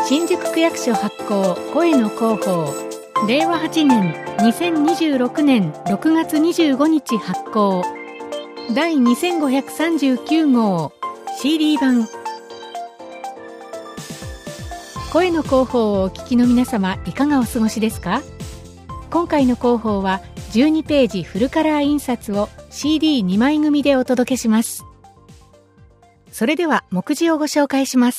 新宿区役所発行声の広報、令和8年2026年6月25日発行第2539号 CD 版。声の広報をお聞きの皆様、いかがお過ごしですか？今回の広報は12ページフルカラー印刷を CD2 枚組でお届けします。それでは目次をご紹介します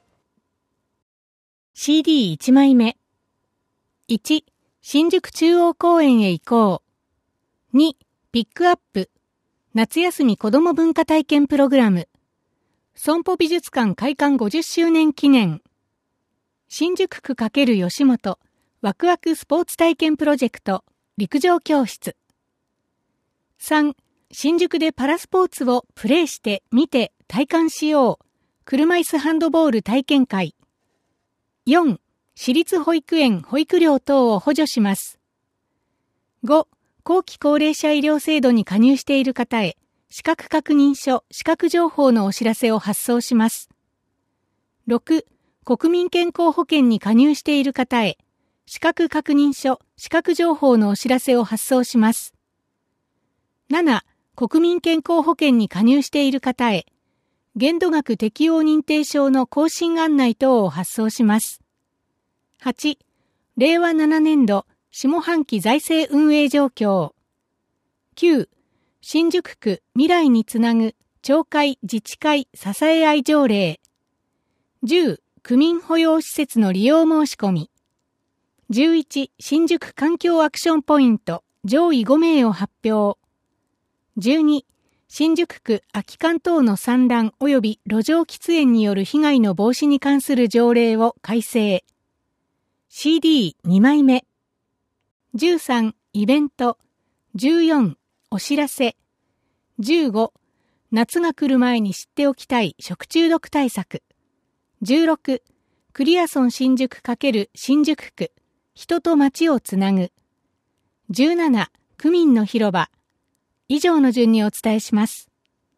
。CD1 枚目。1、新宿中央公園へ行こう。2、ピックアップ。夏休み子ども文化体験プログラム。損保美術館開館50周年記念。新宿区×吉本ワクワクスポーツ体験プロジェクト陸上教室。3、新宿でパラスポーツをプレーして見て体感しよう。車椅子ハンドボール体験会。4、私立保育園保育料等を補助します。5、後期高齢者医療制度に加入している方へ、資格確認書、資格情報のお知らせを発送します。6、国民健康保険に加入している方へ、資格確認書、資格情報のお知らせを発送します。7、国民健康保険に加入している方へ、限度額適用認定証の更新案内等を発送します。8、令和7年度下半期財政運営状況。9、新宿区未来につなぐ町会自治会支え合い条例。10、区民保養施設の利用申し込み。11、新宿環境アクションポイント上位5名を発表。12、新宿区空き缶等の散乱及び路上喫煙による被害の防止に関する条例を改正。CD2 枚目。13、イベント。14、お知らせ。15、夏が来る前に知っておきたい食中毒対策。16、クリアソン新宿×新宿区。人と街をつなぐ。17、区民の広場。以上の順にお伝えします。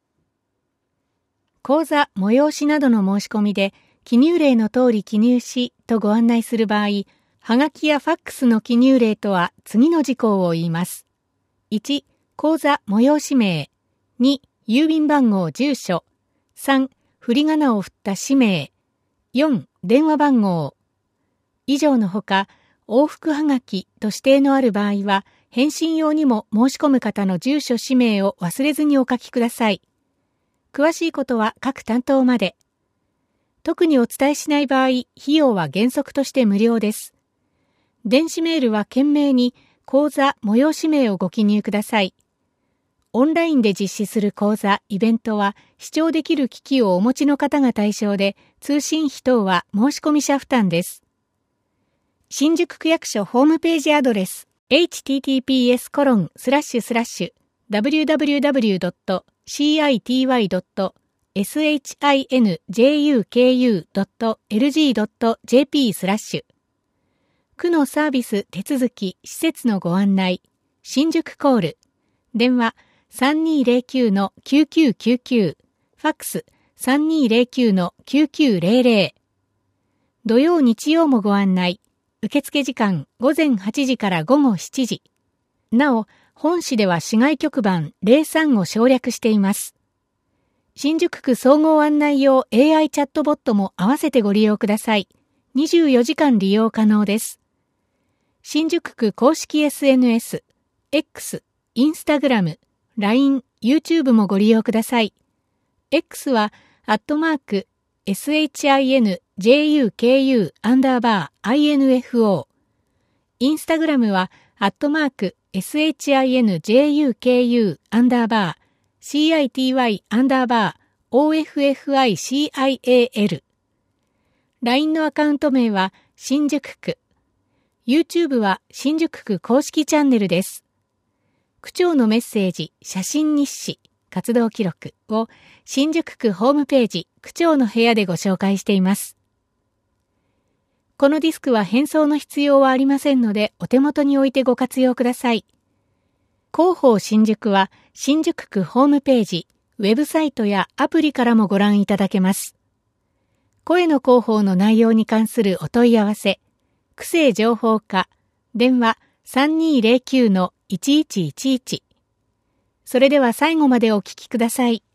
講座、催しなどの申し込みで、記入例の通り記入しとご案内する場合、はがきやファックスの記入例とは次の事項を言います。1、講座、催し名。2、郵便番号、住所。3、振り仮名を振った氏名。4、電話番号。以上のほか、往復はがきと指定のある場合は、返信用にも申し込む方の住所氏名を忘れずにお書きください。詳しいことは各担当まで。特にお伝えしない場合、費用は原則として無料です。電子メールは懸命に講座、催し名をご記入ください。オンラインで実施する講座、イベントは視聴できる機器をお持ちの方が対象で、通信費等は申し込み者負担です。新宿区役所ホームページアドレス https://www.city.shinjuku.lg.jp/ 区のサービス手続き施設のご案内新宿コール電話 3209-9999 ファックス 3209-9900 土曜日曜もご案内受付時間午前8時から午後7時。なお、本市では市外局番03を省略しています。新宿区総合案内用 AI チャットボットも合わせてご利用ください。24時間利用可能です。新宿区公式 SNS、X、Instagram、LINE、YouTube もご利用ください。X は、@SHINJUKU_INFO。インスタグラムは、@SHINJUKU_CITY_OFFICIAL。LINE のアカウント名は、新宿区。YouTube は、新宿区公式チャンネルです。区長のメッセージ、写真日誌、活動記録を新宿区ホームページ区長の部屋でご紹介しています。このディスクは返送の必要はありませんのでお手元に置いてご活用ください。広報新宿は新宿区ホームページ、ウェブサイトやアプリからもご覧いただけます。 声の広報の内容に関するお問い合わせ、区政情報課、電話3209-1111。それでは最後までお聞きください。